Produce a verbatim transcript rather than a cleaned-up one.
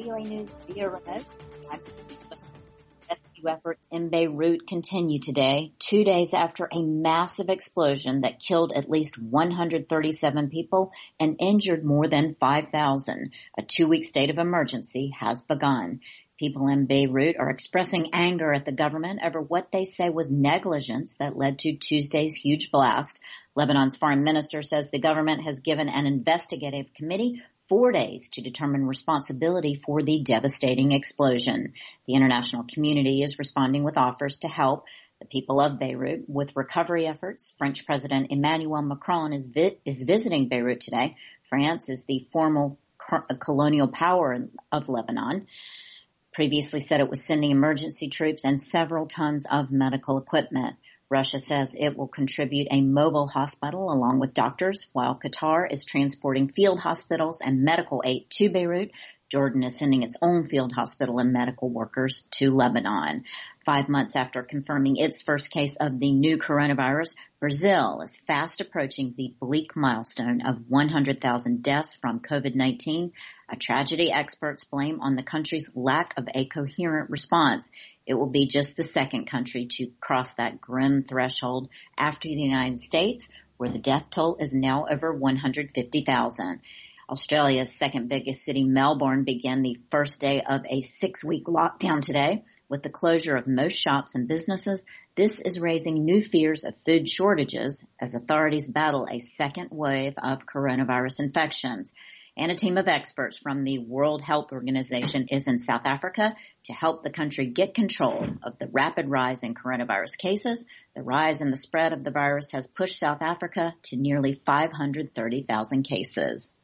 V O A News via remote. I'm Rescue efforts in Beirut continue today, two days after a massive explosion that killed at least one hundred thirty-seven people and injured more than five thousand. A two-week state of emergency has begun. People in Beirut are expressing anger at the government over what they say was negligence that led to Tuesday's huge blast. Lebanon's foreign minister says the government has given an investigative committee four days to determine responsibility for the devastating explosion. The international community is responding with offers to help the people of Beirut with recovery efforts. French President Emmanuel Macron is, vi- is visiting Beirut today. France is the formal co- colonial power of Lebanon. Previously said it was sending emergency troops and several tons of medical equipment. Russia says it will contribute a mobile hospital along with doctors, while Qatar is transporting field hospitals and medical aid to Beirut. Jordan is sending its own field hospital and medical workers to Lebanon. Five months after confirming its first case of the new coronavirus, Brazil is fast approaching the bleak milestone of one hundred thousand deaths from COVID nineteen, a tragedy experts blame on the country's lack of a coherent response. It will be just the second country to cross that grim threshold after the United States, where the death toll is now over one hundred fifty thousand. Australia's second biggest city, Melbourne, began the first day of a six-week lockdown today. With the closure of most shops and businesses, this is raising new fears of food shortages as authorities battle a second wave of coronavirus infections. And a team of experts from the World Health Organization is in South Africa to help the country get control of the rapid rise in coronavirus cases. The rise in the spread of the virus has pushed South Africa to nearly five hundred thirty thousand cases.